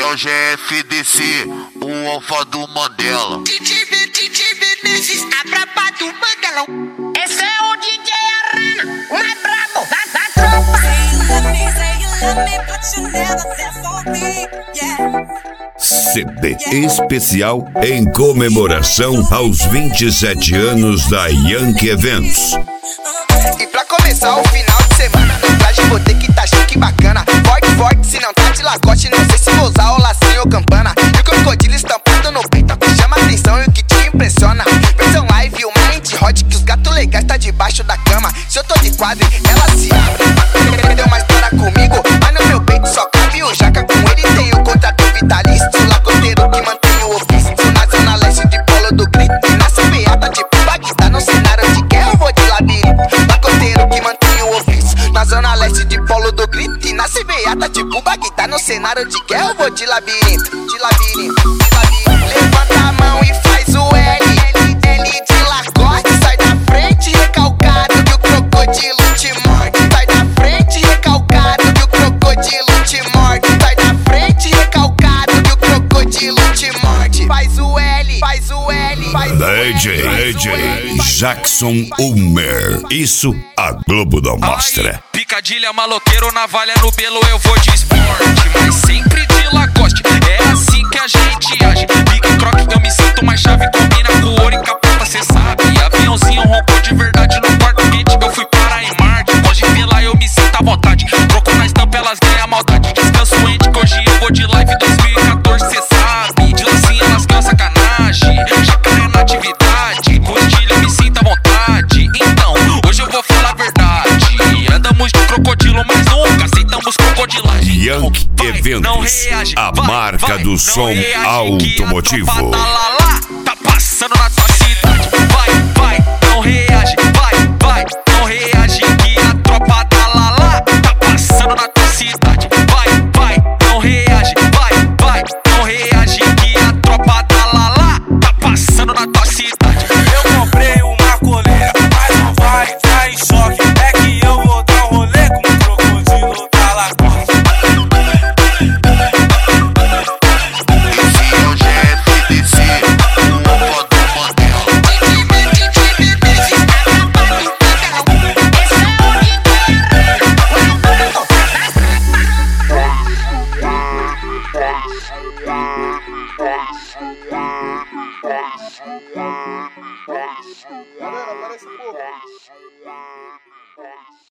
é o GFDC, o alfa do Mandela. DJ Vinícius, a braba do Mandelão. Esse é o DJ Arana, o mais brabo da tropa. CD especial em comemoração aos 27 anos da Yankee Eventos. E pra começar o final de semana, no traje vou ter que tá chique bacana. Forte, se não tá de lacoste, não sei se vou usar o lacinho ou campana. E o crocodilo estampado no peito, que chama atenção e o que te impressiona. Versão live, uma hit hot, que os gatos legais tá debaixo da cama. Se eu tô de quadro, ela se abre. Deu uma história comigo, mas no meu peito só cabe o jaca. Com ele tem o contrato vitalício, lagoteiro que mantém o ofício. Na zona leste de Polo do Grito, e na CBA tá tipo Bagdá. No cenário de guerra eu vou de labirinto, lagoteiro que mantém o ofício. Na zona leste de Polo do Grito, e na CBA tá tipo Bagdá. No cenário de guerra eu vou de labirinto, de labirinto, de labirinto. Levanta a mão e faz o L de lacoste. Sai da frente recalcado que o crocodilo te morde. Sai da frente recalcado que o crocodilo te morde. Sai da frente recalcado que o crocodilo te morde. Faz o L, faz o L, faz o L. DJ Jackson Ulmer. Isso a Globo não mostra. Aí, picadilha, maloqueiro, navalha no belo, eu vou de esporte, mas sempre de Lacoste. É assim que a gente age. Pique, croque, eu me sinto mais chave. Combina com ouro e capota, cê sabe. Aviãozinho roncou de verdade no quarto hit. Eu fui para em Marte, pode ver lá, eu me sinto à vontade. Troco na estampa, elas ganham a maldade. Descanso ente, que hoje eu vou de live 2014, cê sabe. De lacinha, elas ganham sacanagem. Jacaré na atividade, postilha, eu me sinto à vontade. Então, hoje eu vou falar a verdade. Andamos de crocodilo, mas nunca aceitamos crocodilagem. Yankee Eventos, a marca do som automotivo. Tá passando na tua cidade. Vai, não reage.